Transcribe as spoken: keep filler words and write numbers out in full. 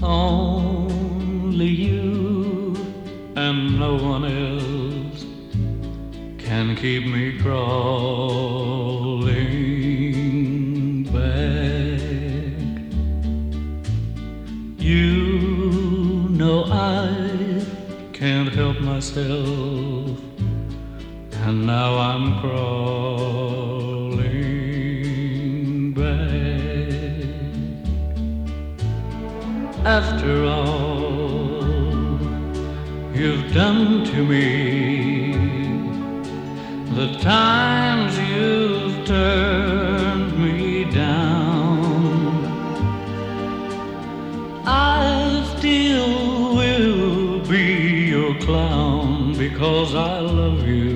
Only you and no one else can keep me crawling back. You know I can't help myself, and now I'm crawling back. After all you've done to me, the times you've turned me down, I still will be your clown, because I love you